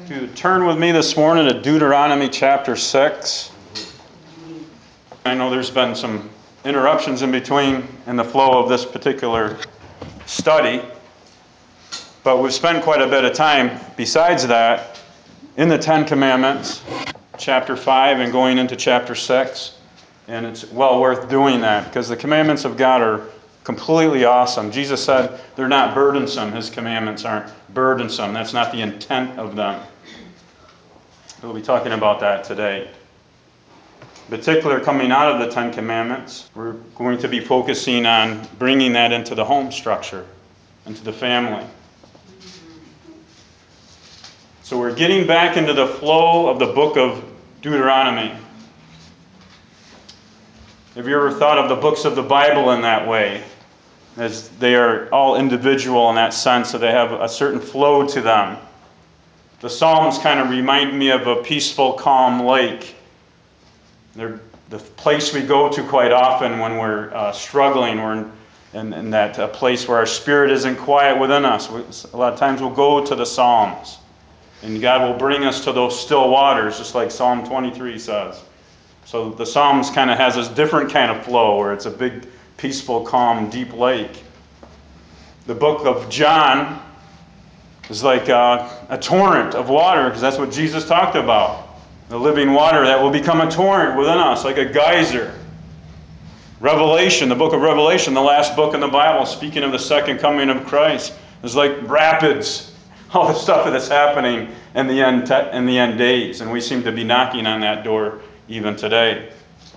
To turn with me this morning to Deuteronomy chapter 6. I know there's been some interruptions in between in the flow of this particular study, but we've spent quite a bit of time besides that in the Ten Commandments, chapter 5 and going into chapter 6, and it's well worth doing that because the commandments of God are completely awesome. Jesus said they're not burdensome. His commandments aren't burdensome. That's not the intent of them. We'll be talking about that today. In particular, coming out of the Ten Commandments, we're going to be focusing on bringing that into the home structure, into the family. So we're getting back into the flow of the book of Deuteronomy. Have you ever thought of the books of the Bible in that way? As they are all individual in that sense, so they have a certain flow to them. The Psalms kind of remind me of a peaceful, calm lake. They're the place we go to quite often when we're struggling, or in that place where our spirit isn't quiet within us. A lot of times we'll go to the Psalms, and God will bring us to those still waters, just like Psalm 23 says. So the Psalms kind of has this different kind of flow, where it's a big, peaceful, calm, deep lake. The book of John is like a torrent of water, because that's what Jesus talked about. The living water that will become a torrent within us, like a geyser. Revelation, the book of Revelation, the last book in the Bible, speaking of the second coming of Christ, is like rapids. All the stuff that's happening in the end days, and we seem to be knocking on that door even today.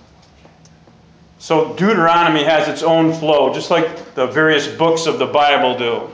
So Deuteronomy has its own flow, just like the various books of the Bible do.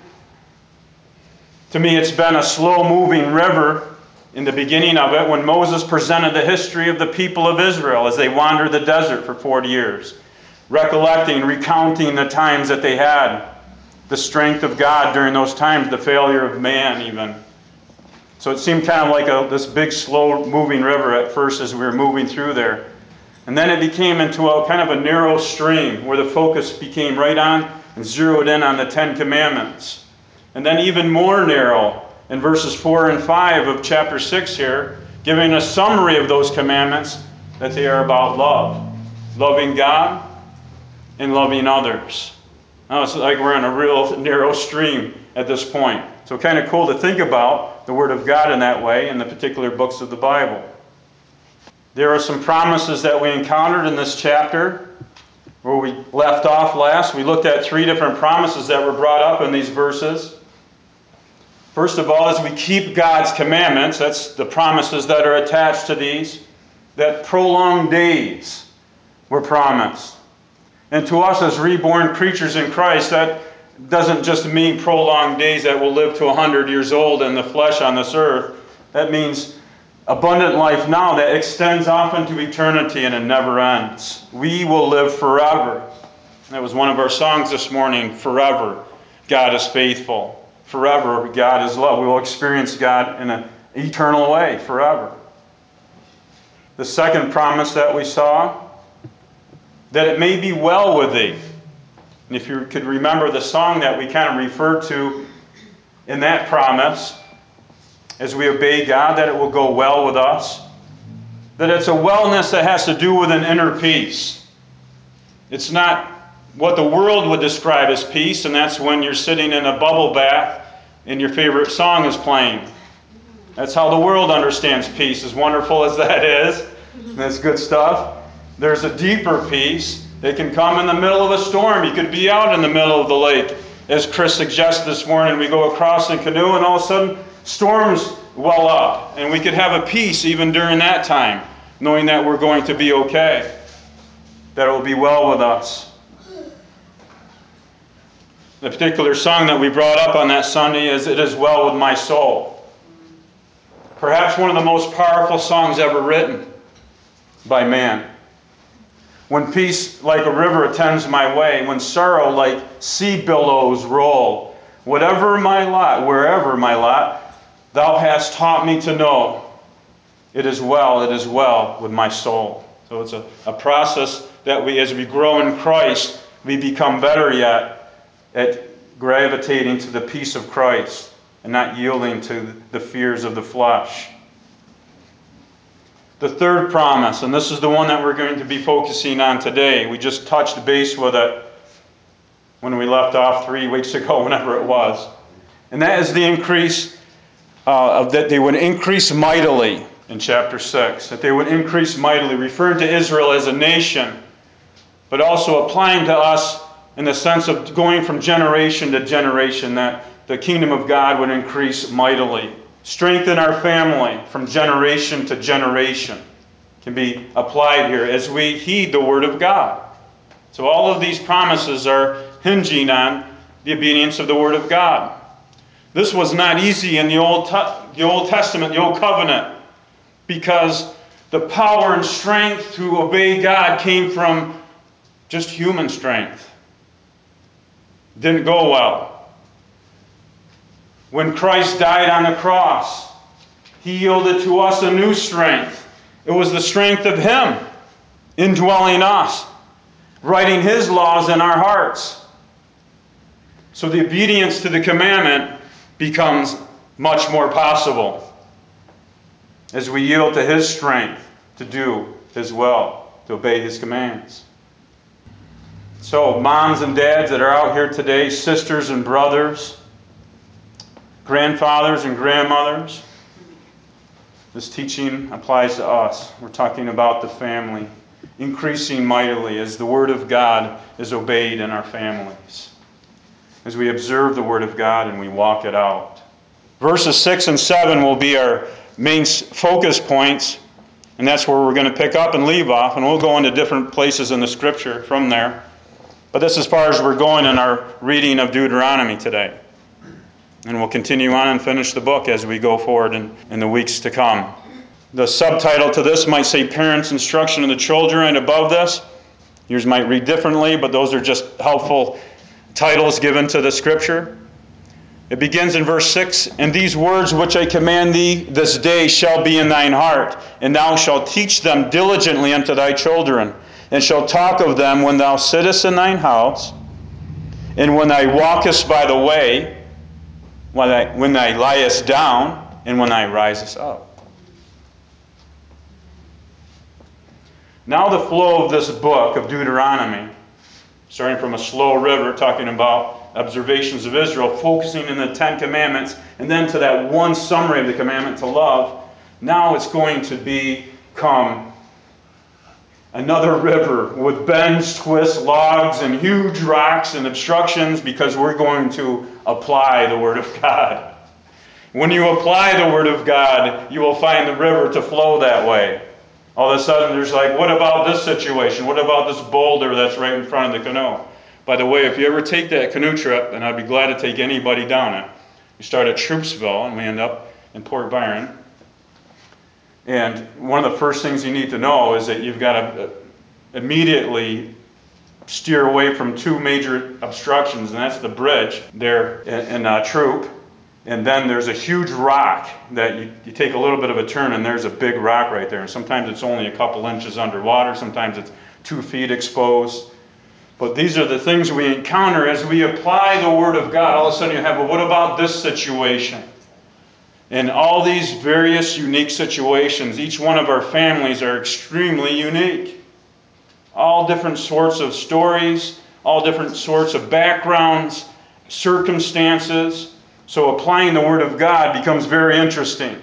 To me, it's been a slow-moving river in the beginning of it when Moses presented the history of the people of Israel as they wandered the desert for 40 years, recollecting, recounting the times that they had, the strength of God during those times, the failure of man even. So it seemed kind of like this big, slow-moving river at first as we were moving through there. And then it became into a kind of a narrow stream where the focus became right on and zeroed in on the Ten Commandments. And then even more narrow in verses 4 and 5 of chapter 6 here, giving a summary of those commandments, that they are about love. Loving God and loving others. Now it's like we're in a real narrow stream at this point. So kind of cool to think about the Word of God in that way in the particular books of the Bible. There are some promises that we encountered in this chapter. Where we left off last, we looked at 3 different promises that were brought up in these verses. First of all, as we keep God's commandments, that's the promises that are attached to these, that prolonged days were promised. And to us as reborn creatures in Christ, that doesn't just mean prolonged days that will live to 100 years old in the flesh on this earth. That means abundant life now that extends off into eternity and it never ends. We will live forever. That was one of our songs this morning, Forever, God is faithful. Forever, God is love. We will experience God in an eternal way, forever. The second promise that we saw, that it may be well with thee. And if you could remember the song that we kind of referred to in that promise, as we obey God, that it will go well with us. That it's a wellness that has to do with an inner peace. It's not what the world would describe as peace, and that's when you're sitting in a bubble bath and your favorite song is playing. That's how the world understands peace, as wonderful as that is. That's good stuff. There's a deeper peace that can come in the middle of a storm. You could be out in the middle of the lake. As Chris suggested this morning, we go across in canoe and all of a sudden storms well up. And we could have a peace even during that time, knowing that we're going to be okay, that it will be well with us. The particular song that we brought up on that Sunday is It Is Well With My Soul. Perhaps one of the most powerful songs ever written by man. When peace like a river attends my way, when sorrow like sea billows roll, whatever my lot, wherever my lot, thou hast taught me to know, it is well with my soul. So it's a process that we, as we grow in Christ, we become better yet at gravitating to the peace of Christ. and not yielding to the fears of the flesh. The third promise, and this is the one that we're going to be focusing on today. We just touched base with it when we left off 3 weeks ago, whenever it was. And that is the increase, that they would increase mightily in chapter 6. That they would increase mightily, referring to Israel as a nation, but also applying to us in the sense of going from generation to generation, that the kingdom of God would increase mightily. Strengthen our family from generation to generation can be applied here as we heed the word of God. So all of these promises are hinging on the obedience of the word of God. This was not easy in the Old Testament, the Old Covenant, because the power and strength to obey God came from just human strength. Didn't go well. When Christ died on the cross, he yielded to us a new strength. It was the strength of him indwelling us, writing his laws in our hearts. So the obedience to the commandment becomes much more possible as we yield to his strength to do his will, to obey his commands. So moms and dads that are out here today, sisters and brothers, grandfathers and grandmothers, this teaching applies to us. We're talking about the family increasing mightily as the word of God is obeyed in our families, as we observe the word of God and we walk it out. Verses 6 and 7 will be our main focus points, and that's where we're going to pick up and leave off, and we'll go into different places in the scripture from there. But that's as far as we're going in our reading of Deuteronomy today. And we'll continue on and finish the book as we go forward in the weeks to come. The subtitle to this might say Parents' Instruction of the Children right above this. Yours might read differently, but those are just helpful titles given to the scripture. It begins in verse 6, "And these words which I command thee this day shall be in thine heart, and thou shalt teach them diligently unto thy children, and shalt talk of them when thou sittest in thine house, and when thou walkest by the way, when thou liest down, and when thou risest up." Now the flow of this book of Deuteronomy, starting from a slow river, talking about observations of Israel, focusing in the 10 Commandments, and then to that one summary of the commandment to love, now it's going to become another river with bends, twists, logs, and huge rocks and obstructions, because we're going to apply the Word of God. When you apply the Word of God, you will find the river to flow that way. All of a sudden, there's like, what about this situation? What about this boulder that's right in front of the canoe? By the way, if you ever take that canoe trip, and I'd be glad to take anybody down it, we start at Troopsville, and we end up in Port Byron. And one of the first things you need to know is that you've got to immediately steer away from two major obstructions, and that's the bridge there in Troop. And then there's a huge rock that you take a little bit of a turn, and there's a big rock right there. And sometimes it's only a couple inches underwater, sometimes it's 2 feet exposed. But these are the things we encounter as we apply the Word of God. All of a sudden you have, well, what about this situation? In all these various unique situations, each one of our families are extremely unique. All different sorts of stories, all different sorts of backgrounds, circumstances. So applying the Word of God becomes very interesting.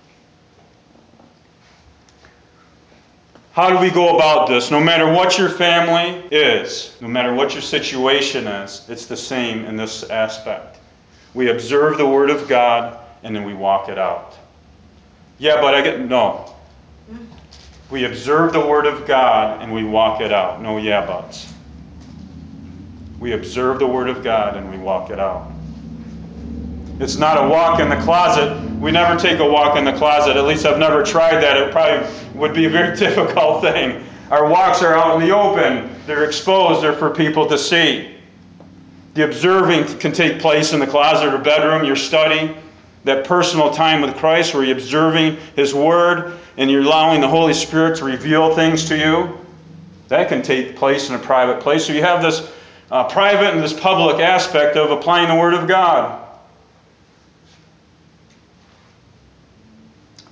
How do we go about this? No matter what your family is, no matter what your situation is, it's the same in this aspect. We observe the Word of God, and then we walk it out. Yeah, but no. We observe the Word of God, and we walk it out. No yeah buts. We observe the Word of God, and we walk it out. It's not a walk in the closet. We never take a walk in the closet. At least I've never tried that. It probably would be a very difficult thing. Our walks are out in the open. They're exposed. They're for people to see. The observing can take place in the closet or bedroom, your study, that personal time with Christ where you're observing His Word and you're allowing the Holy Spirit to reveal things to you. That can take place in a private place. So you have this private and this public aspect of applying the Word of God.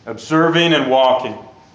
observing and walking.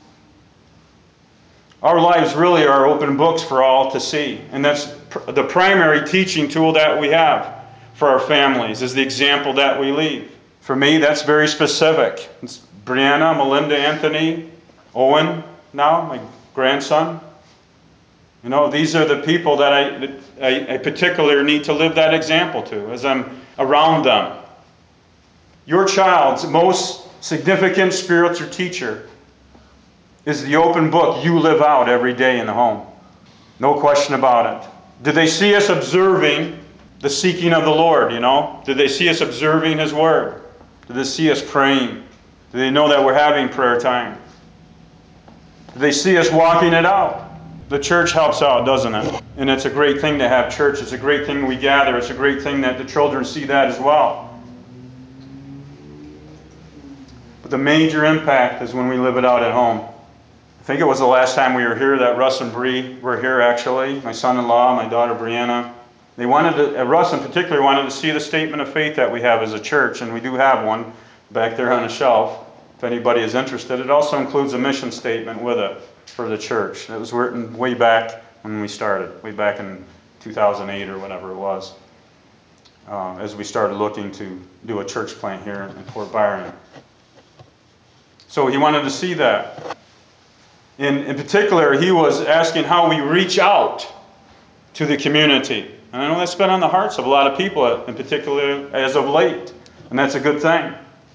Our lives really are open books for all to see. And that's the primary teaching tool that we have for our families, is the example that we leave. For me, that's very specific. It's Brianna, Melinda, Anthony, Owen now, my grandson. You know, these are the people that I particularly need to live that example to as I'm around them. Your child's most significant spiritual teacher is the open book you live out every day in the home. No question about it. Do they see us observing the seeking of the Lord, you know? Do they see us observing His Word? Do they see us praying? Do they know that we're having prayer time? Do they see us walking it out? The church helps out, doesn't it? And it's a great thing to have church. It's a great thing we gather. It's a great thing that the children see that as well. But the major impact is when we live it out at home. I think it was the last time we were here that Russ and Bree were here, actually. My son-in-law, my daughter Brianna. They wanted to, Russ in particular, wanted to see the statement of faith that we have as a church, and we do have one back there on the shelf, if anybody is interested. It also includes a mission statement with it for the church. It was written way back when we started, way back in 2008 or whatever it was, as we started looking to do a church plant here in Fort Byron. So he wanted to see that. In particular, he was asking how we reach out to the community. And I know that's been on the hearts of a lot of people, in particular as of late. And that's a good thing.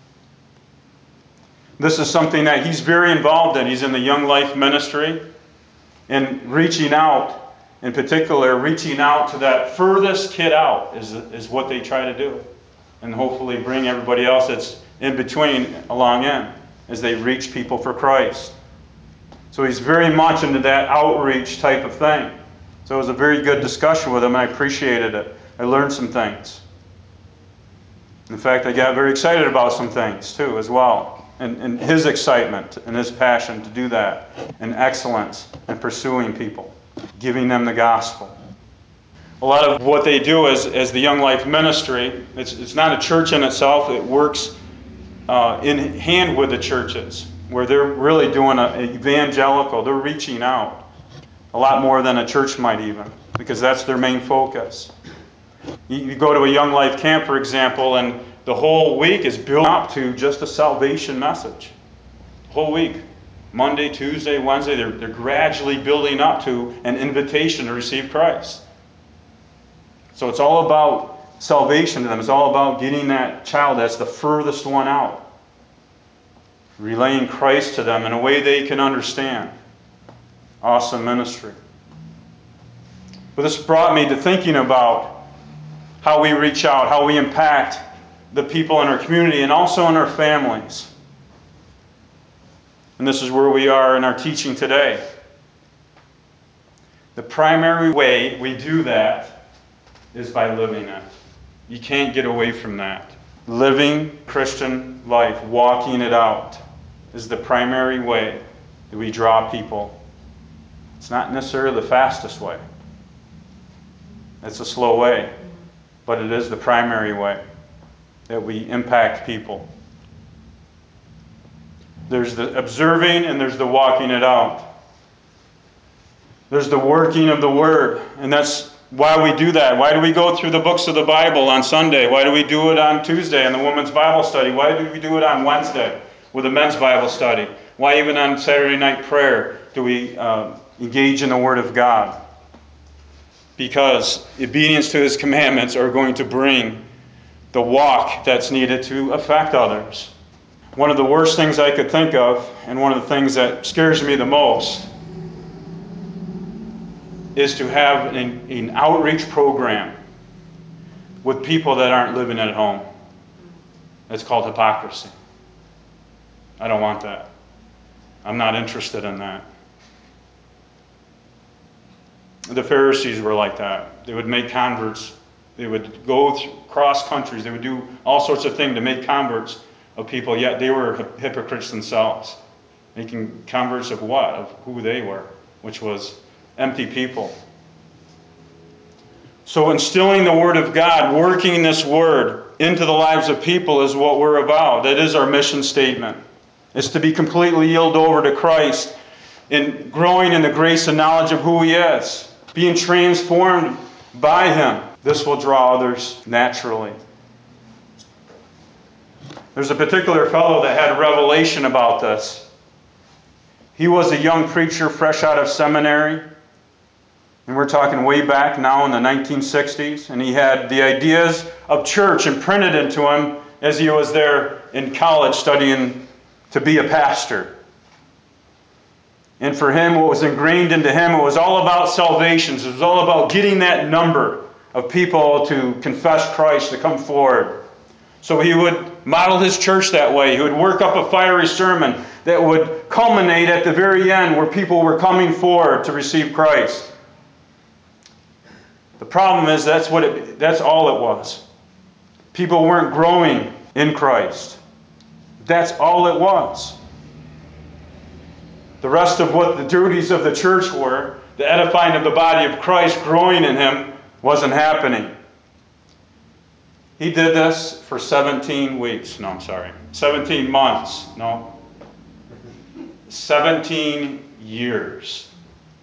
This is something that he's very involved in. He's in the Young Life Ministry. And reaching out, in particular, reaching out to that furthest kid out is what they try to do. And hopefully bring everybody else that's in between along in as they reach people for Christ. So he's very much into that outreach type of thing. So it was a very good discussion with him, and I appreciated it. I learned some things. In fact, I got very excited about some things, too, as well. And his excitement and his passion to do that, and excellence in pursuing people, giving them the gospel. A lot of what they do as the Young Life Ministry, it's not a church in itself. It works in hand with the churches, where they're really doing an evangelical. They're reaching out a lot more than a church might even, because that's their main focus. You go to a Young Life camp, for example, and the whole week is built up to just a salvation message. The whole week. Monday, Tuesday, Wednesday, they're gradually building up to an invitation to receive Christ. So it's all about salvation to them. It's all about getting that child that's the furthest one out, relaying Christ to them in a way they can understand. Awesome ministry. But this brought me to thinking about how we reach out, how we impact the people in our community and also in our families. And this is where we are in our teaching today. The primary way we do that is by living it. You can't get away from that. Living Christian life, walking it out, is the primary way that we draw people. It's not necessarily the fastest way. It's a slow way, but it is the primary way that we impact people. There's the observing and there's the walking it out. There's the working of the Word, and that's why we do that. Why do we go through the books of the Bible on Sunday? Why do we do it on Tuesday in the women's Bible study? Why do we do it on Wednesday with the men's Bible study? Why even on Saturday night prayer do we engage in the Word of God? Because obedience to His commandments are going to bring the walk that's needed to affect others. One of the worst things I could think of, and one of the things that scares me the most, is to have an outreach program with people that aren't living at home. It's called hypocrisy. I don't want that. I'm not interested in that. The Pharisees were like that. They would make converts. They would go across countries. They would do all sorts of things to make converts of people, yet they were hypocrites themselves. Making converts of what? Of who they were, which was empty people. So instilling the Word of God, working this Word into the lives of people is what we're about. That is our mission statement. is to be completely yielded over to Christ and growing in the grace and knowledge of who He is, being transformed by Him. This will draw others naturally. There's a particular fellow that had a revelation about this. He was a young preacher fresh out of seminary, and we're talking way back now in the 1960s, and he had the ideas of church imprinted into him as he was there in college studying to be a pastor. And for him, what was ingrained into him, it was all about salvations. It was all about getting that number of people to confess Christ, to come forward. So he would model his church that way. He would work up a fiery sermon that would culminate at the very end where people were coming forward to receive Christ. The problem is that's all it was. People weren't growing in Christ. That's all it was. The rest of what the duties of the church were, the edifying of the body of Christ, growing in Him, wasn't happening. He did this for 17 weeks. No, I'm sorry. 17 months. No. 17 years.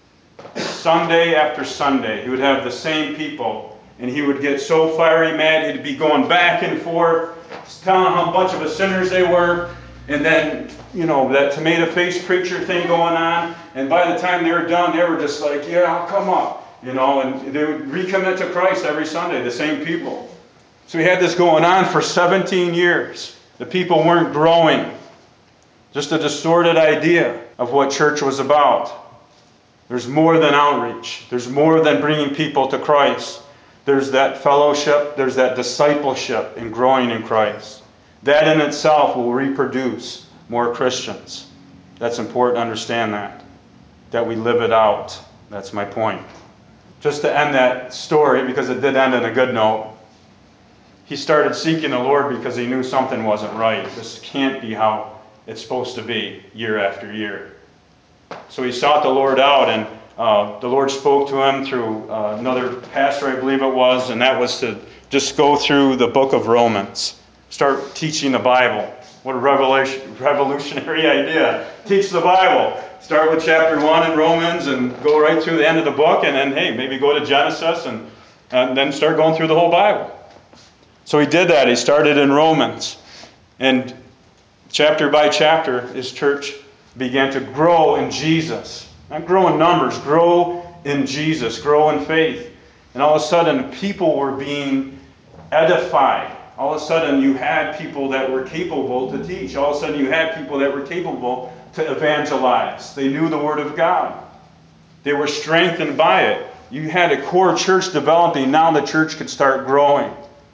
Sunday after Sunday, he would have the same people, and he would get so fiery mad, he'd be going back and forth, telling how much of a sinners they were, and then, that tomato-faced preacher thing going on, and by the time they were done, they were just like, yeah, I'll come up, and they would recommit to Christ every Sunday, the same people. So he had this going on for 17 years. The people weren't growing. Just a distorted idea of what church was about. There's more than outreach. There's more than bringing people to Christ. There's that fellowship. There's that discipleship in growing in Christ. That in itself will reproduce more Christians. That's important to understand that we live it out. That's my point. Just to end that story, because it did end on a good note, he started seeking the Lord because he knew something wasn't right. This can't be how it's supposed to be year after year. So he sought the Lord out, and the Lord spoke to him through another pastor, I believe it was, and that was to just go through the book of Romans. Start teaching the Bible. What a revolutionary idea. Teach the Bible. Start with chapter 1 in Romans and go right through the end of the book, and then, hey, maybe go to Genesis and then start going through the whole Bible. So he did that. He started in Romans. And chapter by chapter, his church began to grow in Jesus. Not grow in numbers, grow in Jesus, grow in faith. And all of a sudden, people were being edified. All of a sudden, you had people that were capable to teach. All of a sudden, you had people that were capable to evangelize. They knew the Word of God. They were strengthened by it. You had a core church developing. Now the church could start growing.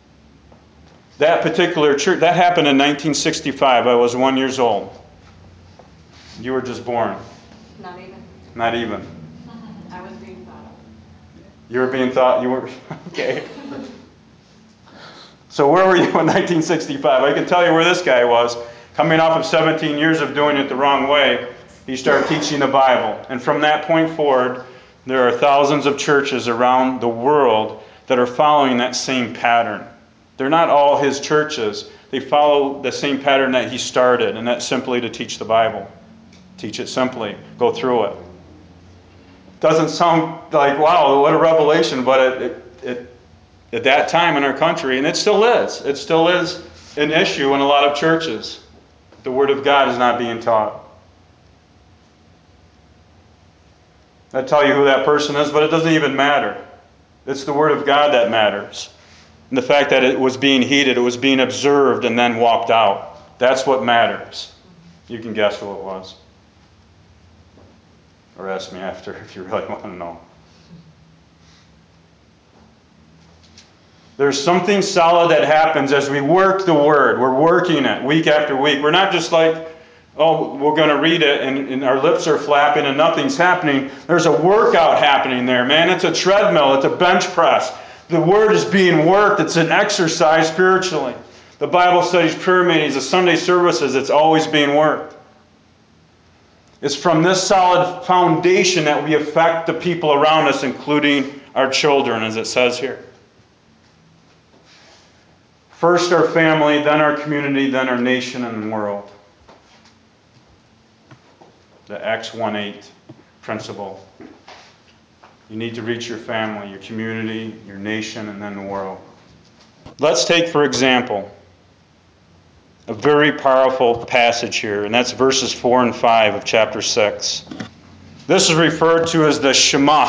That particular church, that happened in 1965. I was 1 year old. You were just born. Not even. Not even. I was being thought of. You were being thought, you were, okay. So where were you in 1965? I can tell you where this guy was. Coming off of 17 years of doing it the wrong way, he started teaching the Bible. And from that point forward, there are thousands of churches around the world that are following that same pattern. They're not all his churches. They follow the same pattern that he started, and that's simply to teach the Bible. Teach it simply. Go through it. Doesn't sound like, wow, what a revelation, but it at that time in our country, and it still is an issue in a lot of churches. The Word of God is not being taught. I'll tell you who that person is, but it doesn't even matter. It's the Word of God that matters. And the fact that it was being heeded, it was being observed, and then walked out. That's what matters. You can guess who it was. Or ask me after if you really want to know. There's something solid that happens as we work the Word. We're working it week after week. We're not just like, oh, we're going to read it and our lips are flapping and nothing's happening. There's a workout happening there, man. It's a treadmill. It's a bench press. The Word is being worked. It's an exercise spiritually. The Bible studies, prayer meetings, the Sunday services, it's always being worked. It's from this solid foundation that we affect the people around us, including our children, as it says here. First our family, then our community, then our nation and the world. the Acts 1:8 principle. You need to reach your family, your community, your nation, and then the world. Let's take, for example, a very powerful passage here, and that's verses 4 and 5 of chapter 6. This is referred to as the Shema.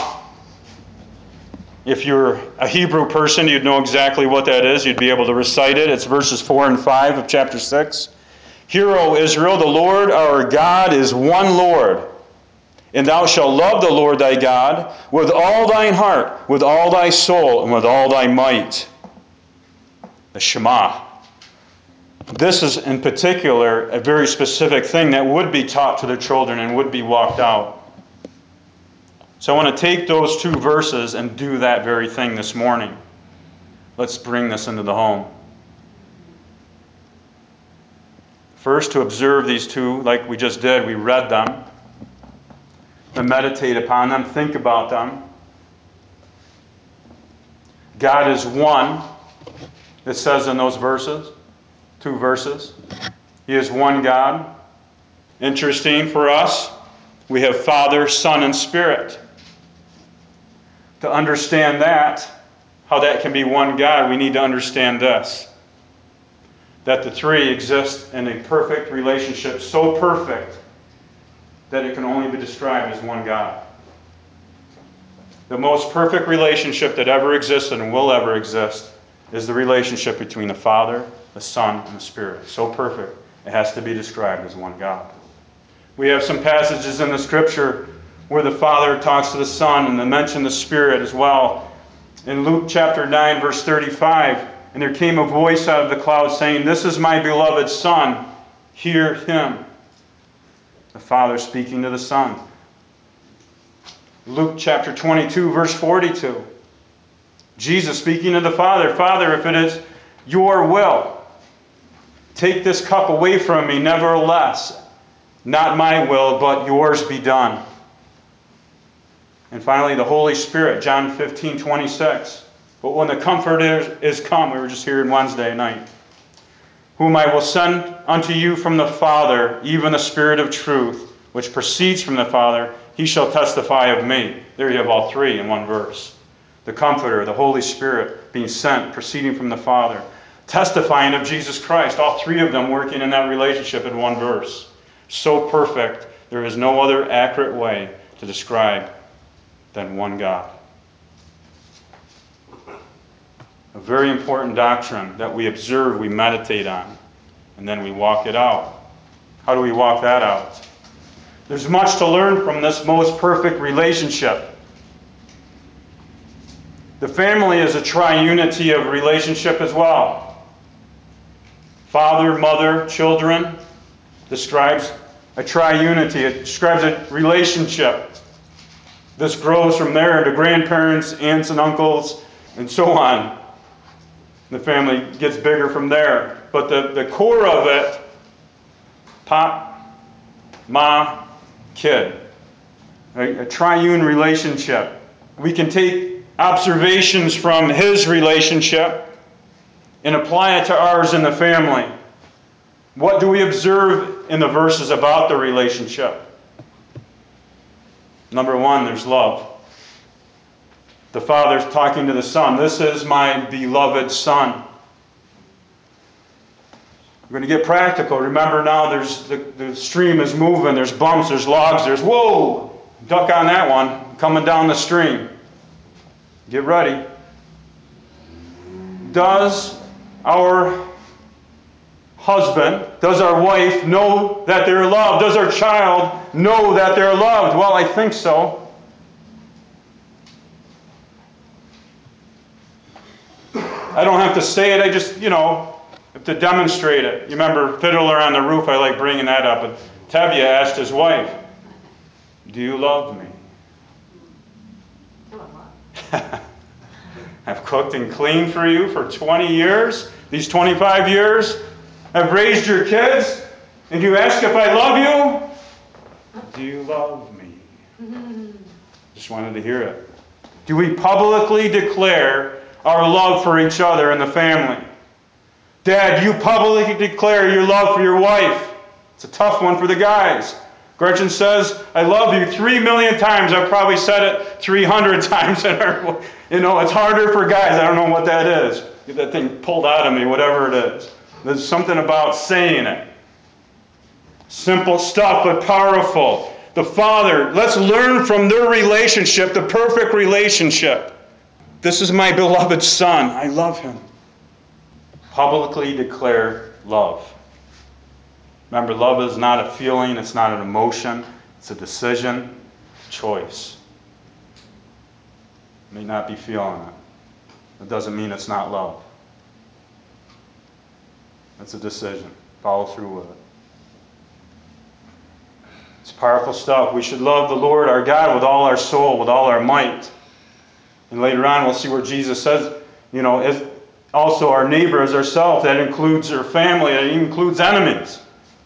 If you're a Hebrew person, you'd know exactly what that is. You'd be able to recite it. It's verses 4 and 5 of chapter 6. Hear, O Israel, the Lord our God is one Lord. And thou shalt love the Lord thy God with all thine heart, with all thy soul, and with all thy might. The Shema. This is in particular a very specific thing that would be taught to the children and would be walked out. So I want to take those two verses and do that very thing this morning. Let's bring this into the home. First, to observe these two, like we just did, we read them. To meditate upon them, think about them. God is one, it says in those verses, two verses. He is one God. Interesting for us, we have Father, Son, and Spirit. To understand that, how that can be one God, we need to understand this. That the three exist in a perfect relationship, so perfect that it can only be described as one God. The most perfect relationship that ever existed and will ever exist is the relationship between the Father, the Son, and the Spirit. So perfect, it has to be described as one God. We have some passages in the Scripture where the Father talks to the Son and they mention the Spirit as well. In Luke chapter 9, verse 35, and there came a voice out of the cloud saying, "This is my beloved Son, hear him." The Father speaking to the Son. Luke chapter 22, verse 42. Jesus speaking to the Father, "Father, if it is your will, take this cup away from me. Nevertheless, not my will, but yours be done." And finally, the Holy Spirit, John 15, 26. "But when the Comforter is come," we were just here on Wednesday night, "whom I will send unto you from the Father, even the Spirit of truth, which proceeds from the Father, he shall testify of me." There you have all three in one verse. The Comforter, the Holy Spirit being sent, proceeding from the Father, testifying of Jesus Christ, all three of them working in that relationship in one verse. So perfect, there is no other accurate way to describe than one God. A very important doctrine that we observe, we meditate on, and then we walk it out. How do we walk that out? There's much to learn from this most perfect relationship. The family is a triunity of relationship as well. Father, mother, children describes a triunity. It describes a relationship. This grows from there into grandparents, aunts and uncles, and so on. The family gets bigger from there. But the core of it, pop, ma, kid. A triune relationship. We can take observations from his relationship and apply it to ours in the family. What do we observe in the verses about the relationship? Number one, there's love. The Father's talking to the Son. "This is my beloved Son." We're going to get practical. Remember now, the stream is moving. There's bumps, there's logs, there's, whoa, duck on that one, coming down the stream. Get ready. Does our husband, does our wife know that they're loved? Does our child know that they're loved? Well, I think so. I don't have to say it, I just, have to demonstrate it. You remember Fiddler on the Roof, I like bringing that up. And Tevye asked his wife, "Do you love me?" I've cooked and cleaned for you for 20 years. These 25 years, I've raised your kids, and you ask if I love you? Do you love me? Just wanted to hear it. Do we publicly declare our love for each other in the family? Dad, you publicly declare your love for your wife. It's a tough one for the guys. Gretchen says, I love you 3 million times. I've probably said it 300 times. It's harder for guys. I don't know what that is. Get that thing pulled out of me, whatever it is. There's something about saying it. Simple stuff, but powerful. The Father, let's learn from their relationship, the perfect relationship. This is my beloved Son. I love him. Publicly declare love. Remember, love is not a feeling, it's not an emotion, it's a decision, choice. You may not be feeling it. It doesn't mean it's not love. It's a decision. Follow through with it. It's powerful stuff. We should love the Lord our God with all our soul, with all our might. And later on we'll see where Jesus says, as also our neighbor as ourselves. That includes our family. That includes enemies.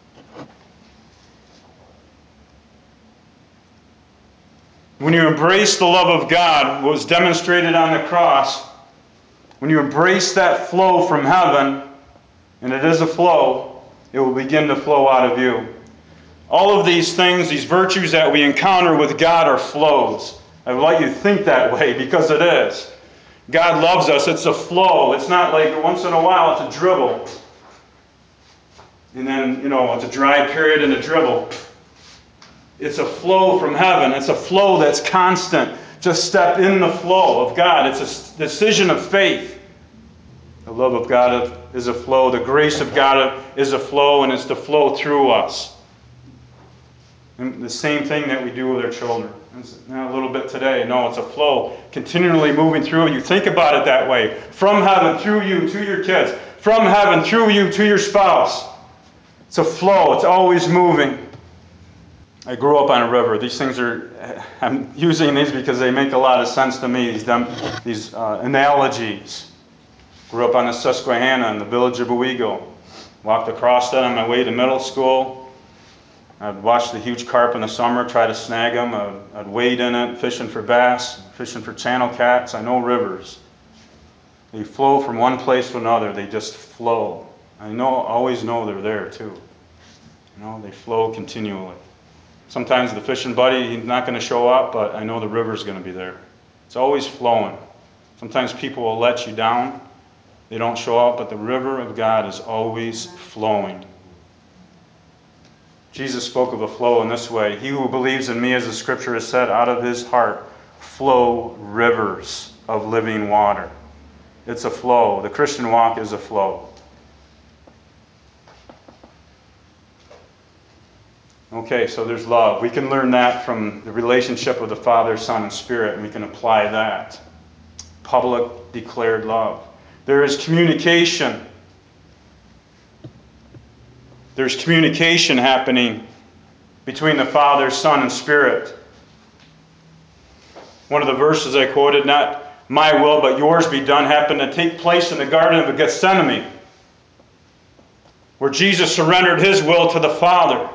When you embrace the love of God, what was demonstrated on the cross, when you embrace that flow from heaven, and it is a flow, it will begin to flow out of you. All of these things, these virtues that we encounter with God are flows. I would like you to think that way because it is. God loves us. It's a flow. It's not like once in a while it's a dribble. And then, it's a dry period and a dribble. It's a flow from heaven. It's a flow that's constant. Just step in the flow of God. It's a decision of faith. The love of God is a flow. The grace of God is a flow, and it's to flow through us. And the same thing that we do with our children. A little bit today. No, it's a flow continually moving through. You think about it that way. From heaven through you to your kids. From heaven through you to your spouse. It's a flow. It's always moving. I grew up on a river. These things I'm using these because they make a lot of sense to me, these analogies. Grew up on the Susquehanna in the village of Owego. Walked across that on my way to middle school. I'd watch the huge carp in the summer, try to snag them. I'd wade in it, fishing for bass, fishing for channel cats. I know rivers. They flow from one place to another. They just flow. Always know they're there too. They flow continually. Sometimes the fishing buddy, he's not going to show up, but I know the river's going to be there. It's always flowing. Sometimes people will let you down. They don't show up, but the river of God is always flowing. Jesus spoke of a flow in this way. He who believes in me, as the scripture has said, out of his heart flow rivers of living water. It's a flow. The Christian walk is a flow. Okay, so there's love. We can learn that from the relationship of the Father, Son, and Spirit, and we can apply that. Public declared love. There is communication. There's communication happening between the Father, Son, and Spirit. One of the verses I quoted, not my will but yours be done, happened to take place in the Garden of Gethsemane, where Jesus surrendered his will to the Father.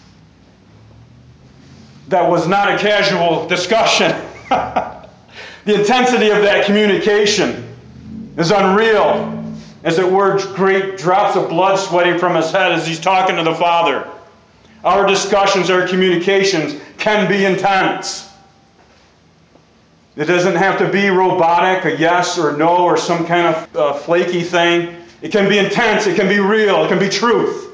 That was not a casual discussion. The intensity of that communication is unreal. As it were, great drops of blood sweating from his head as he's talking to the Father. Our discussions, our communications can be intense. It doesn't have to be robotic, a yes or no, or some kind of flaky thing. It can be intense, it can be real, it can be truth.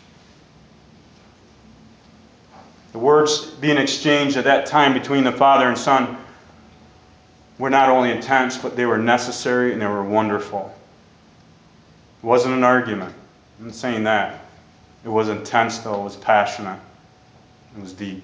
The words being exchanged at that time between the Father and Son were not only intense, but they were necessary and they were wonderful. It wasn't an argument. I'm not saying that. It was intense, though. It was passionate. It was deep.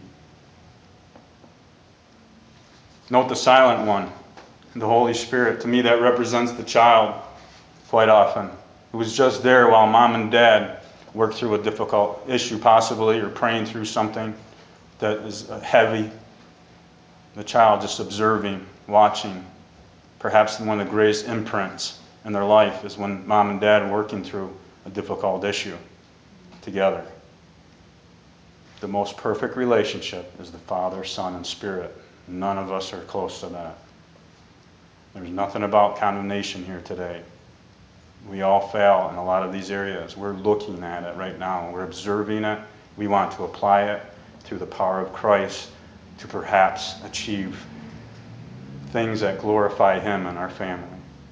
Note the silent one, the Holy Spirit. To me, that represents the child quite often, who was just there while mom and dad worked through a difficult issue, possibly, or praying through something that is heavy. The child just observing, watching. Perhaps one of the greatest imprints in their life is when mom and dad are working through a difficult issue together. The most perfect relationship is the Father, Son, and Spirit. None of us are close to that. There's nothing about condemnation here today. We all fail in a lot of these areas. We're looking at it right now. We're observing it. We want to apply it. through the power of Christ to perhaps achieve things that glorify Him and our family.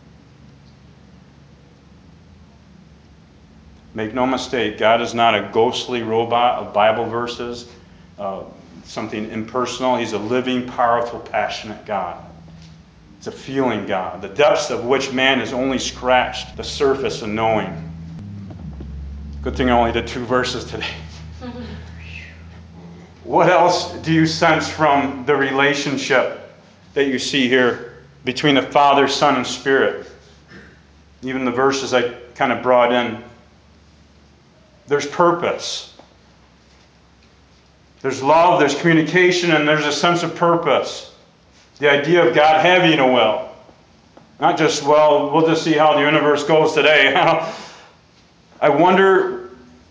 Make no mistake, God is not a ghostly robot of Bible verses, something impersonal. He's a living, powerful, passionate God. He's a feeling God, the depths of which man has only scratched the surface of knowing. Good thing I only did 2 verses today. What else do you sense from the relationship that you see here between the Father, Son, and Spirit? Even the verses I kind of brought in. There's purpose. There's love, there's communication, and there's a sense of purpose. The idea of God having a will. Not just, well, we'll just see how the universe goes today. I wonder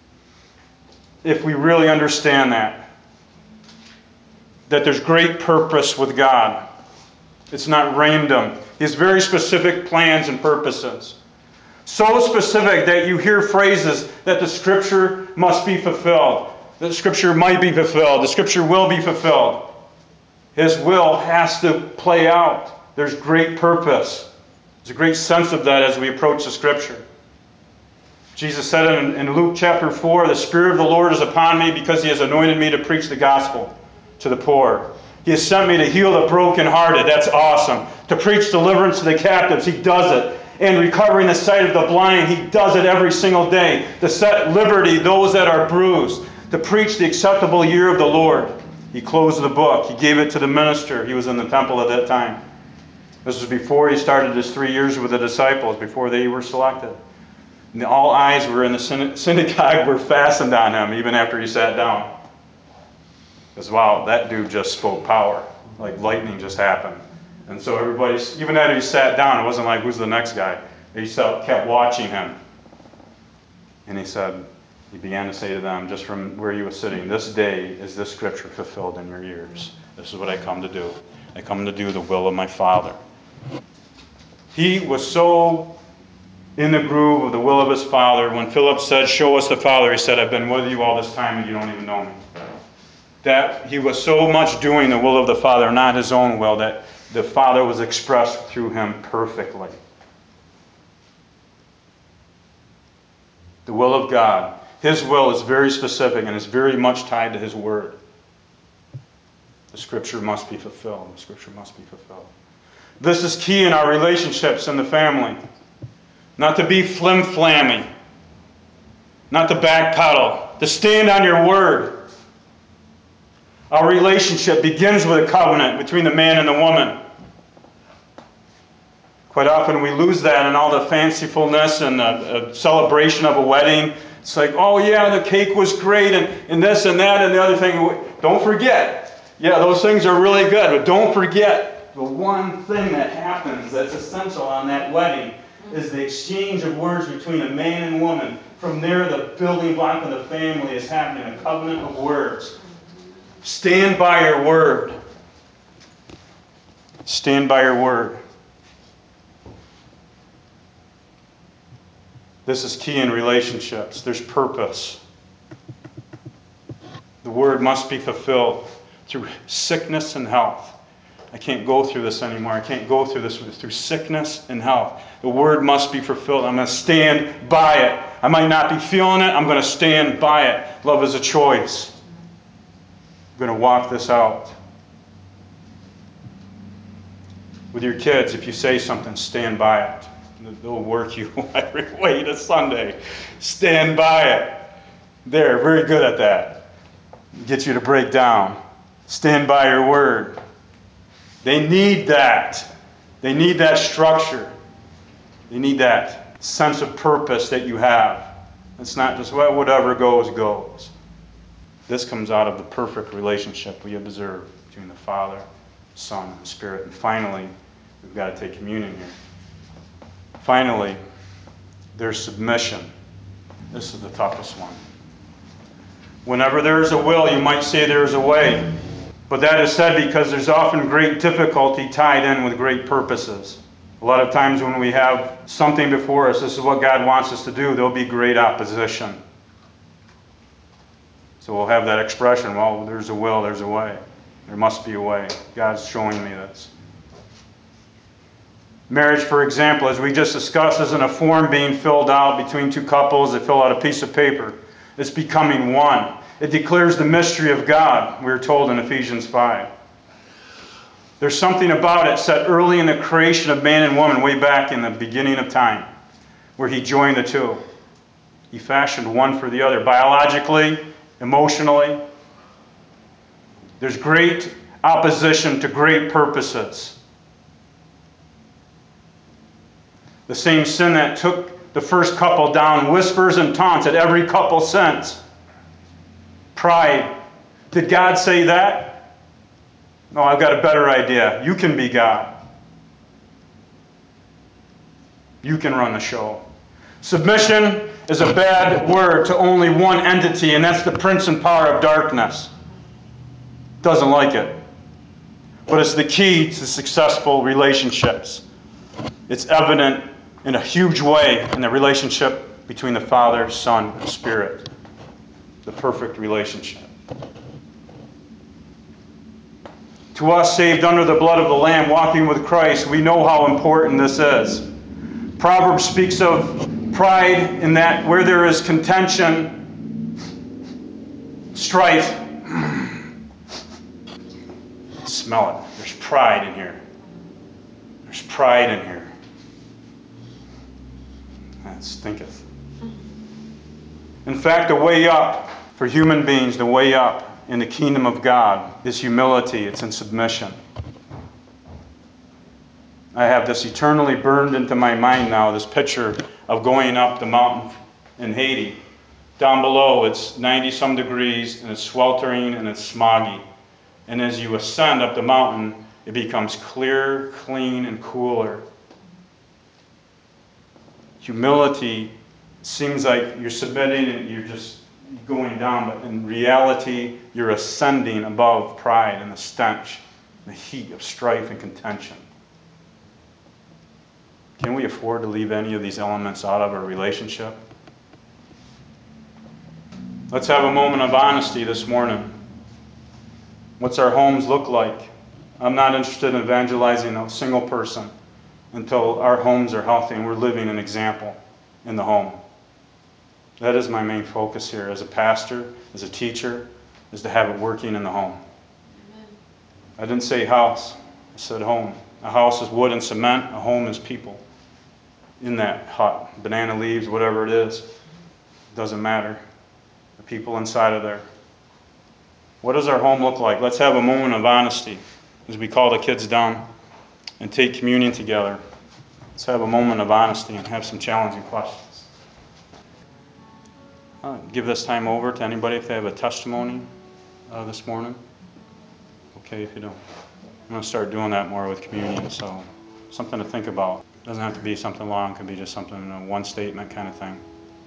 if we really understand that. That there's great purpose with God. It's not random. He has very specific plans and purposes. So specific that you hear phrases that the Scripture must be fulfilled. The Scripture might be fulfilled. The Scripture will be fulfilled. His will has to play out. There's great purpose. There's a great sense of that as we approach the Scripture. Jesus said in Luke chapter 4, "The Spirit of the Lord is upon me because He has anointed me to preach the gospel to the poor. He has sent me to heal the brokenhearted." That's awesome. To preach deliverance to the captives. He does it. And recovering the sight of the blind. He does it every single day. To set liberty those that are bruised. To preach the acceptable year of the Lord. He closed the book. He gave it to the minister. He was in the temple at that time. This was before he started his 3 years with the disciples, before they were selected. And all eyes were in the synagogue were fastened on him, even after he sat down. Because, wow, that dude just spoke power. Like lightning just happened. And so everybody, even after he sat down, it wasn't like, who's the next guy? They kept watching him. And he began to say to them, just from where he was sitting, "This day is this Scripture fulfilled in your ears. This is what I come to do. I come to do the will of my Father." He was so in the groove of the will of his Father. When Philip said, "Show us the Father," he said, "I've been with you all this time and you don't even know me." That he was so much doing the will of the Father, not his own will, that the Father was expressed through him perfectly. The will of God. His will is very specific and is very much tied to His Word. The Scripture must be fulfilled. The Scripture must be fulfilled. This is key in our relationships in the family. Not to be flim-flammy. Not to backpedal. To stand on your word. Our relationship begins with a covenant between the man and the woman. Quite often we lose that in all the fancifulness and the celebration of a wedding. It's like, oh yeah, the cake was great and this and that and the other thing. Don't forget. Yeah, those things are really good, but don't forget the one thing that happens that's essential on that wedding is the exchange of words between a man and woman. From there, the building block of the family is happening, a covenant of words. Stand by your word. Stand by your word. This is key in relationships. There's purpose. The word must be fulfilled through sickness and health. I can't go through this anymore. I can't go through this through sickness and health. The word must be fulfilled. I'm going to stand by it. I might not be feeling it. I'm going to stand by it. Love is a choice. I'm going to walk this out. With your kids, if you say something, stand by it. They'll work you every way to Sunday. Stand by it. They're very good at that. Get you to break down. Stand by your word. They need that. They need that structure. They need that sense of purpose that you have. It's not just, well, whatever goes, goes. This comes out of the perfect relationship we observe between the Father, Son, and Spirit. And finally, we've got to take communion here. Finally, there's submission. This is the toughest one. Whenever there is a will, you might say there is a way. But that is said because there's often great difficulty tied in with great purposes. A lot of times when we have something before us, this is what God wants us to do, there'll be great opposition. So we'll have that expression, well, there's a will, there's a way. There must be a way. God's showing me this. Marriage, for example, as we just discussed, isn't a form being filled out between two couples that fill out a piece of paper. It's becoming one. It declares the mystery of God, we're told in Ephesians 5. There's something about it set early in the creation of man and woman, way back in the beginning of time, where he joined the two. He fashioned one for the other, biologically, emotionally. There's great opposition to great purposes. The same sin that took the first couple down whispers and taunts at every couple since. Pride. Did God say that? No, I've got a better idea. You can be God. You can run the show. Submission is a bad word to only one entity, and that's the prince and power of darkness. Doesn't like it. But it's the key to successful relationships. It's evident in a huge way in the relationship between the Father, Son, and Spirit. The perfect relationship. To us, saved under the blood of the Lamb, walking with Christ, we know how important this is. Proverbs speaks of pride in that where there is contention, strife. Smell it. There's pride in here. There's pride in here. That stinketh. In fact, the way up for human beings, the way up in the kingdom of God is humility. It's in submission. I have this eternally burned into my mind now, this picture of going up the mountain in Haiti. Down below, it's 90-some degrees, and it's sweltering, and it's smoggy. And as you ascend up the mountain, it becomes clear, clean, and cooler. Humility seems like you're submitting and you're just going down, but in reality, you're ascending above pride and the stench, the heat of strife and contention. Can we afford to leave any of these elements out of our relationship? Let's have a moment of honesty this morning. What's our homes look like? I'm not interested in evangelizing a single person until our homes are healthy and we're living an example in the home. That is my main focus here as a pastor, as a teacher, is to have it working in the home. Amen. I didn't say house, I said home. A house is wood and cement, a home is people. In that hut, banana leaves, whatever it is, doesn't matter. The people inside of there. What does our home look like? Let's have a moment of honesty as we call the kids down and take communion together. Let's have a moment of honesty and have some challenging questions. I'll give this time over to anybody if they have a testimony this morning. Okay, if you don't. I'm going to start doing that more with communion, so something to think about. It doesn't have to be something long. It can be just something, one statement kind of thing.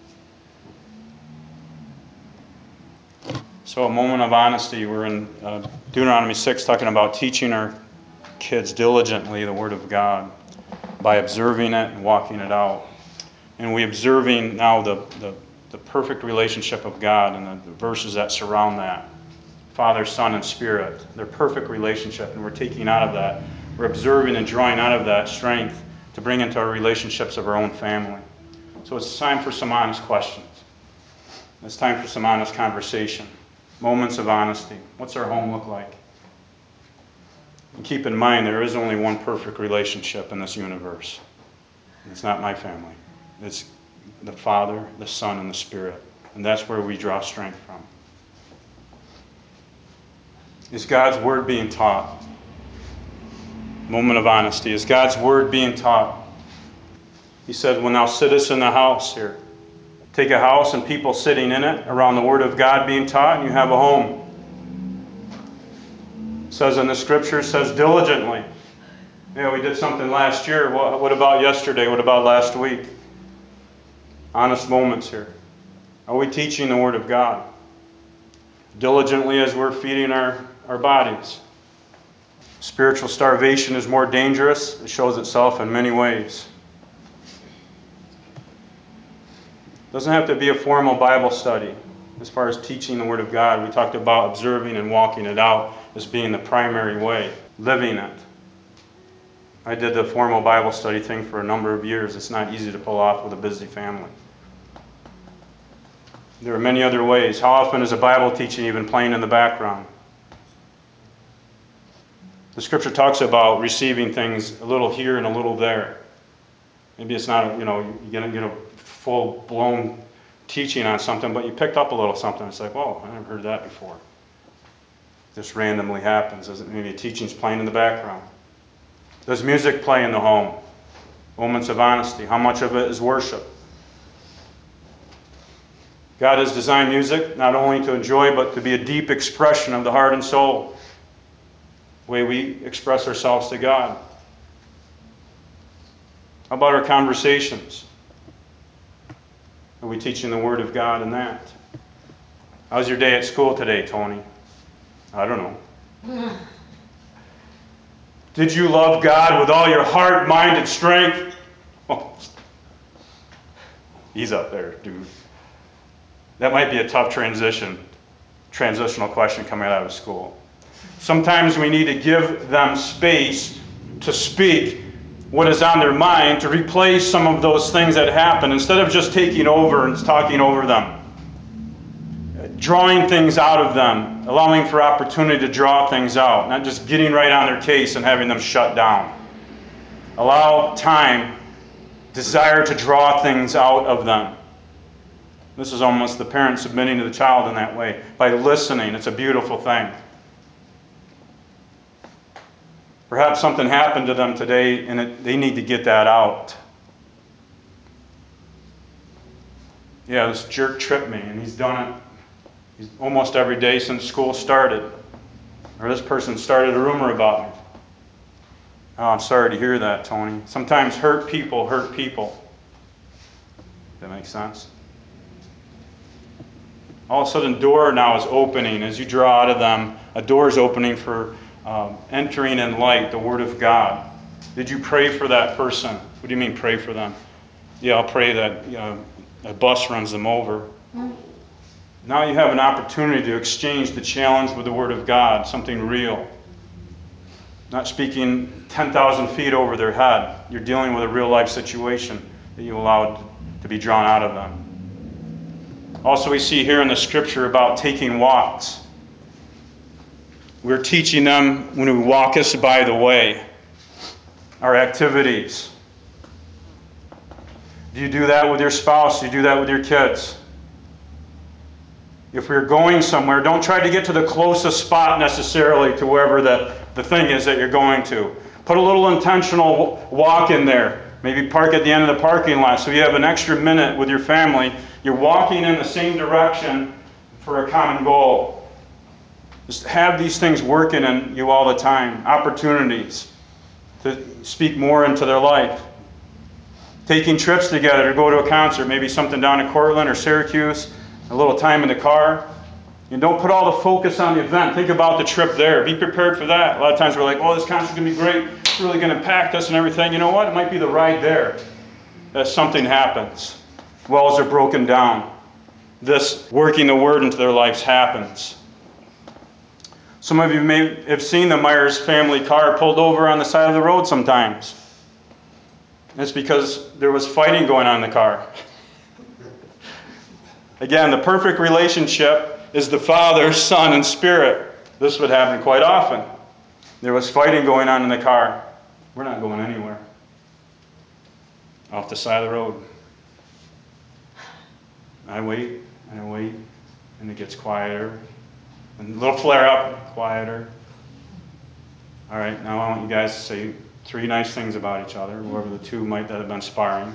So a moment of honesty. We're in Deuteronomy 6 talking about teaching our kids diligently the Word of God by observing it and walking it out. And we're observing now the perfect relationship of God and the verses that surround that. Father, Son, and Spirit. Their perfect relationship. And we're taking out of that. We're observing and drawing out of that strength to bring into our relationships of our own family. So it's time for some honest questions. It's time for some honest conversation. Moments of honesty. What's our home look like? And keep in mind, there is only one perfect relationship in this universe. And it's not my family. It's the Father, the Son, and the Spirit. And that's where we draw strength from. Is God's Word being taught? Moment of honesty. Is God's Word being taught? He said, when thou sittest in the house here, take a house and people sitting in it around the Word of God being taught, and you have a home. It says in the Scripture, it says diligently. Yeah, we did something last year. What about yesterday? What about last week? Honest moments here. Are we teaching the Word of God? Diligently as we're feeding our bodies. Spiritual starvation is more dangerous. It shows itself in many ways. It doesn't have to be a formal Bible study. As far as teaching the Word of God, we talked about observing and walking it out as being the primary way, living it. I did the formal Bible study thing for a number of years. It's not easy to pull off with a busy family. There are many other ways. How often is a Bible teaching even playing in the background? The Scripture talks about receiving things a little here and a little there. Maybe it's not, you get a full-blown teaching on something, but you picked up a little something. It's like, whoa, I never heard that before. Just randomly happens. Maybe a teaching's playing in the background. Does music play in the home? Moments of honesty. How much of it is worship? God has designed music not only to enjoy, but to be a deep expression of the heart and soul. The way we express ourselves to God. How about our conversations? Are we teaching the Word of God in that? How's your day at school today, Tony? I don't know. Did you love God with all your heart, mind, and strength? Oh, he's up there, dude. That might be a tough transitional question coming out of school. Sometimes we need to give them space to speak what is on their mind, to replace some of those things that happen, instead of just taking over and talking over them. Drawing things out of them, allowing for opportunity to draw things out, not just getting right on their case and having them shut down. Allow time, desire to draw things out of them. This is almost the parent submitting to the child in that way. By listening, it's a beautiful thing. Perhaps something happened to them today and they need to get that out. Yeah, this jerk tripped me and he's done it almost every day since school started. Or this person started a rumor about me. Oh, I'm sorry to hear that, Tony. Sometimes hurt people hurt people. That makes sense? All of a sudden, a door now is opening. As you draw out of them, a door is opening for entering in light, the Word of God. Did you pray for that person? What do you mean pray for them? Yeah, I'll pray that a bus runs them over. Now you have an opportunity to exchange the challenge with the Word of God, something real. Not speaking 10,000 feet over their head. You're dealing with a real life situation that you allowed to be drawn out of them. Also, we see here in the Scripture about taking walks. We're teaching them when we walk us by the way, our activities. Do you do that with your spouse? Do you do that with your kids? If we're going somewhere, don't try to get to the closest spot necessarily to wherever the thing is that you're going to. Put a little intentional walk in there. Maybe park at the end of the parking lot so you have an extra minute with your family. You're walking in the same direction for a common goal. Just have these things working in you all the time. Opportunities to speak more into their life. Taking trips together to go to a concert, maybe something down in Cortland or Syracuse, a little time in the car. And don't put all the focus on the event. Think about the trip there. Be prepared for that. A lot of times we're like, oh, this concert's going to be great. It's really going to impact us and everything. You know what? It might be the ride there that something happens. Walls are broken down. This working the Word into their lives happens. Some of you may have seen the Myers family car pulled over on the side of the road sometimes. It's because there was fighting going on in the car. Again, the perfect relationship is the Father, Son, and Spirit. This would happen quite often. There was fighting going on in the car. We're not going anywhere. Off the side of the road. I wait, and it gets quieter. And a little flare up, quieter. All right, now I want you guys to say 3 nice things about each other, whoever the two might that have been sparring.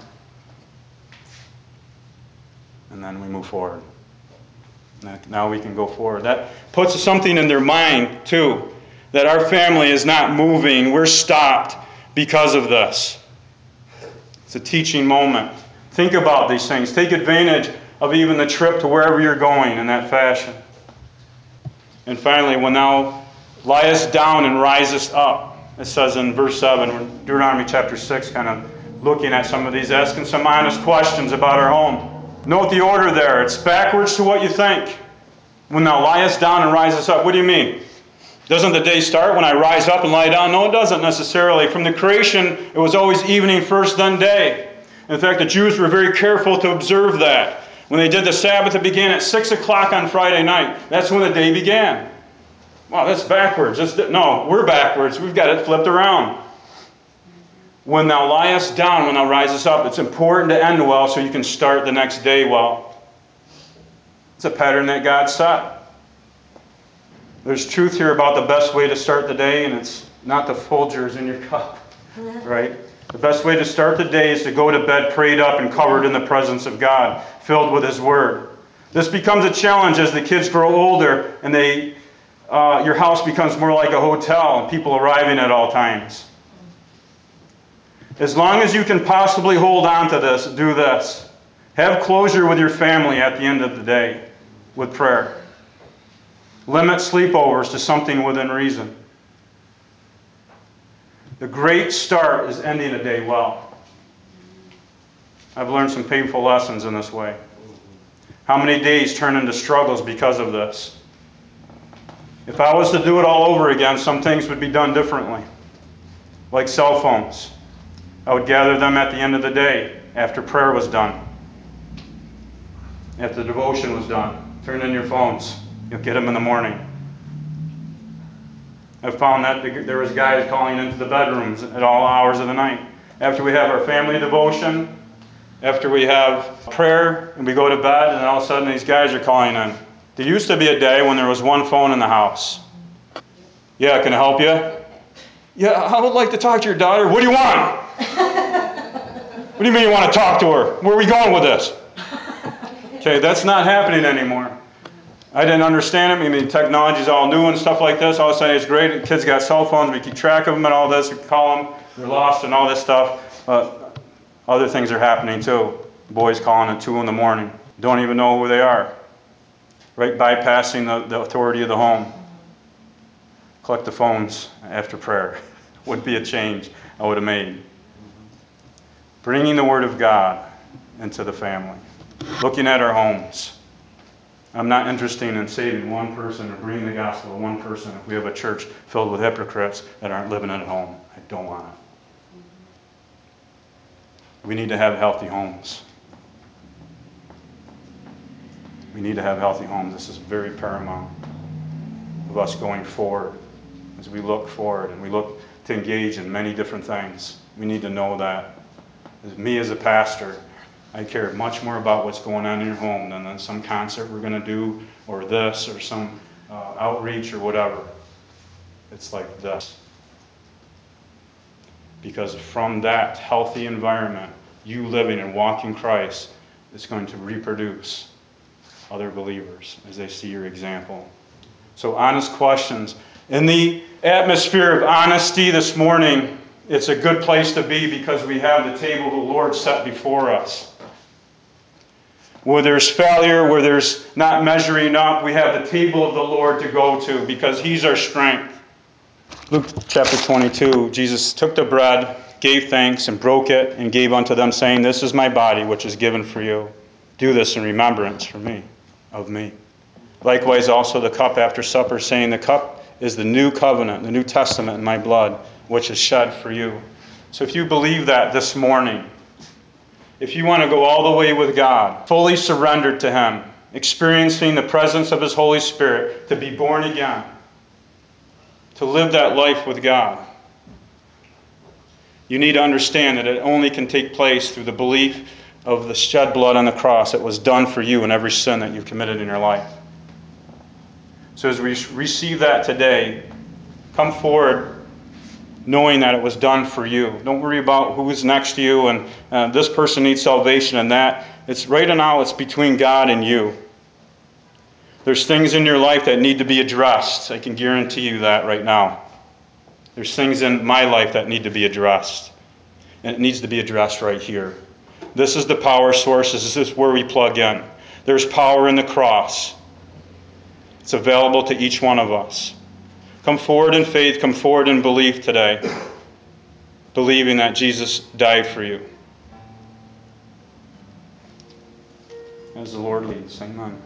And then we move forward. Now we can go forward. That puts something in their mind, too, that our family is not moving. We're stopped because of this. It's a teaching moment. Think about these things. Take advantage of even the trip to wherever you're going in that fashion. And finally, when thou liest down and risest up, it says in verse 7, Deuteronomy chapter 6, kind of looking at some of these, asking some honest questions about our home. Note the order there. It's backwards to what you think. When thou liest down and risest up. What do you mean? Doesn't the day start when I rise up and lie down? No, it doesn't necessarily. From the creation, it was always evening first, then day. In fact, the Jews were very careful to observe that. When they did the Sabbath, it began at 6 o'clock on Friday night. That's when the day began. Wow, that's backwards. No, we're backwards. We've got it flipped around. When thou liest down, when thou risest up, it's important to end well so you can start the next day well. It's a pattern that God set. There's truth here about the best way to start the day, and it's not the Folgers in your cup, right? The best way to start the day is to go to bed prayed up and covered in the presence of God, filled with His Word. This becomes a challenge as the kids grow older and your house becomes more like a hotel and people arriving at all times. As long as you can possibly hold on to this, do this. Have closure with your family at the end of the day with prayer. Limit sleepovers to something within reason. The great start is ending a day well. I've learned some painful lessons in this way. How many days turn into struggles because of this? If I was to do it all over again, some things would be done differently. Like cell phones. I would gather them at the end of the day after prayer was done. After the devotion was done. Turn in your phones. You'll get them in the morning. I found that there was guys calling into the bedrooms at all hours of the night. After we have our family devotion, after we have prayer, and we go to bed, and all of a sudden these guys are calling in. There used to be a day when there was one phone in the house. Yeah, can I help you? Yeah, I would like to talk to your daughter. What do you want? What do you mean you want to talk to her? Where are we going with this? Okay, that's not happening anymore. I didn't understand it. I mean, technology's all new and stuff like this. All of a sudden, it's great. Kids got cell phones. We keep track of them and all this. We call them. They're lost and all this stuff. But other things are happening too. Boys calling at 2 in the morning. Don't even know who they are. Right? Bypassing the authority of the home. Collect the phones after prayer. Would be a change I would have made. Bringing the Word of God into the family. Looking at our homes. I'm not interested in saving one person or bringing the gospel to one person if we have a church filled with hypocrites that aren't living at home. I don't want it. We need to have healthy homes. We need to have healthy homes. This is very paramount of us going forward. As we look forward and we look to engage in many different things, we need to know that. As me as a pastor, I care much more about what's going on in your home than some concert we're going to do or this or some outreach or whatever. It's like this. Because from that healthy environment, you living and walking Christ is going to reproduce other believers as they see your example. So honest questions. In the atmosphere of honesty this morning, it's a good place to be because we have the table of the Lord set before us. Where there's failure, where there's not measuring up, we have the table of the Lord to go to because He's our strength. Luke chapter 22, Jesus took the bread, gave thanks, and broke it, and gave unto them, saying, This is my body, which is given for you. Do this in remembrance of me. Likewise also the cup after supper, saying, The cup is the new covenant, the New Testament in my blood, which is shed for you. So if you believe that this morning, if you want to go all the way with God, fully surrendered to Him, experiencing the presence of His Holy Spirit, to be born again, to live that life with God, you need to understand that it only can take place through the belief of the shed blood on the cross that was done for you in every sin that you've committed in your life. So as we receive that today, come forward knowing that it was done for you. Don't worry about who's next to you and this person needs salvation and that. It's right now, it's between God and you. There's things in your life that need to be addressed. I can guarantee you that right now. There's things in my life that need to be addressed. And it needs to be addressed right here. This is the power source. This is where we plug in. There's power in the cross. It's available to each one of us. Come forward in faith, come forward in belief today, believing that Jesus died for you. as the Lord leads. Amen.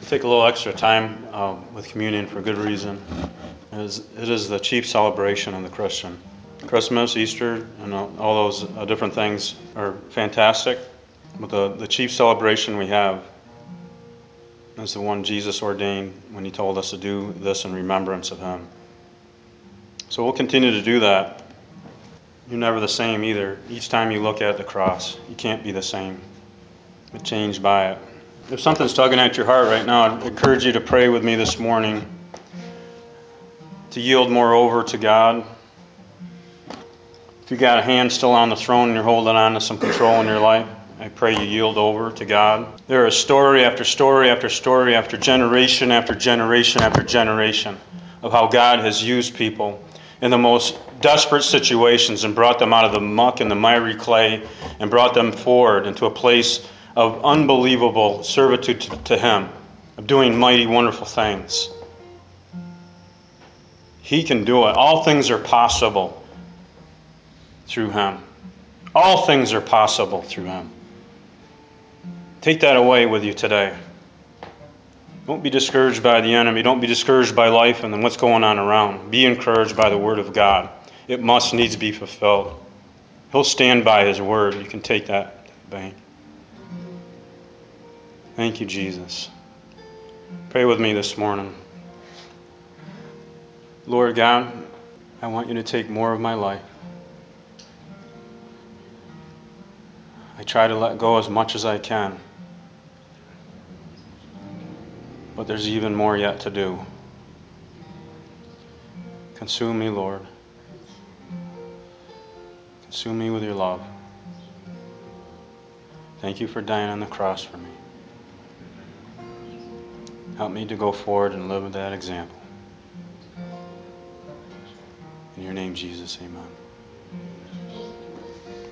Take a little extra time with communion for good reason. It is the chief celebration of the Christian. Christmas, Easter, and all those different things are fantastic, but the chief celebration we have is the one Jesus ordained when he told us to do this in remembrance of him. So we'll continue to do that. You're never the same either. Each time you look at the cross, you can't be the same. You're changed by it. If something's tugging at your heart right now, I'd encourage you to pray with me this morning, to yield more over to God. If you got a hand still on the throne and you're holding on to some control in your life, I pray you yield over to God. There is story after story after story after generation after generation after generation of how God has used people in the most desperate situations and brought them out of the muck and the miry clay and brought them forward into a place of unbelievable servitude to him, of doing mighty, wonderful things. He can do it. All things are possible through him. All things are possible through him. Take that away with you today. Don't be discouraged by the enemy. Don't be discouraged by life and then what's going on around. Be encouraged by the word of God. It must needs be fulfilled. He'll stand by his word. You can take that to the bank. Thank you, Jesus. Pray with me this morning. Lord God, I want you to take more of my life. I try to let go as much as I can, but there's even more yet to do. Consume me, Lord. Consume me with your love. Thank you for dying on the cross for me. Help me to go forward and live with that example. In your name, Jesus, amen.